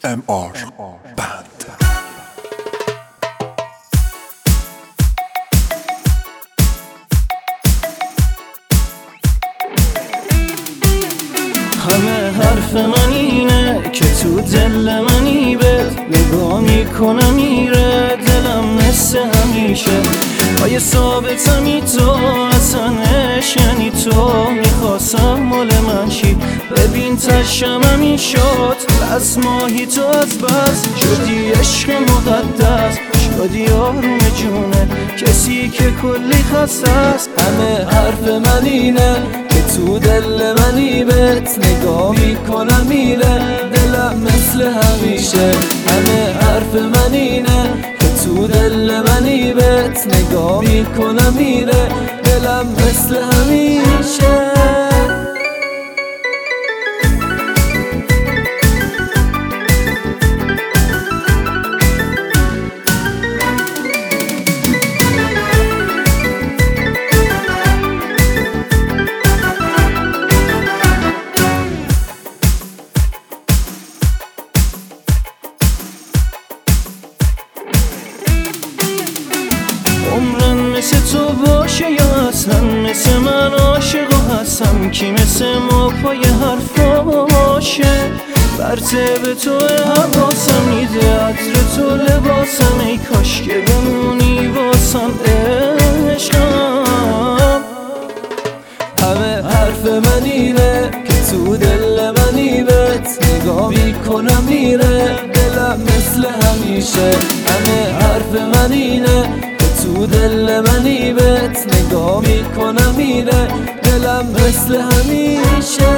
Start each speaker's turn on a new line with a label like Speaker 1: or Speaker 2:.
Speaker 1: MR Band.
Speaker 2: همه حرف من اینه که تو دل منی بهت نگاه میکنم میره دلم مثل همیشه پای ثابتمی تو اصلا عشق یعنی تو میخواستم مال من شی ببین تشم همی شد بس ماهی تو از بس شدی عشق مقدس شدی آروم جونه کسی که کلی خسته است همه حرف من اینه که تو دل منی بهت نگاه میکنم میره دلم مثل همیشه همه حرف من اینه که تو دل منی بهت نگاه میکنم میره دلم مثل همیشه عمرن مثل تو باشه یا اصلا مثل من عاشق و هستم کی مثل ما پای حرفاشه برته به تو حواسم میده عطر تو لباسم ای کاش که بمونی واسم عشقم همه حرف من اینه که تو دل منی بهت نگاه میکنم میره دلم مثل همیشه همه حرف من اینه تو دل منی بهت نگاه میکنم میره دلم مثل همیشه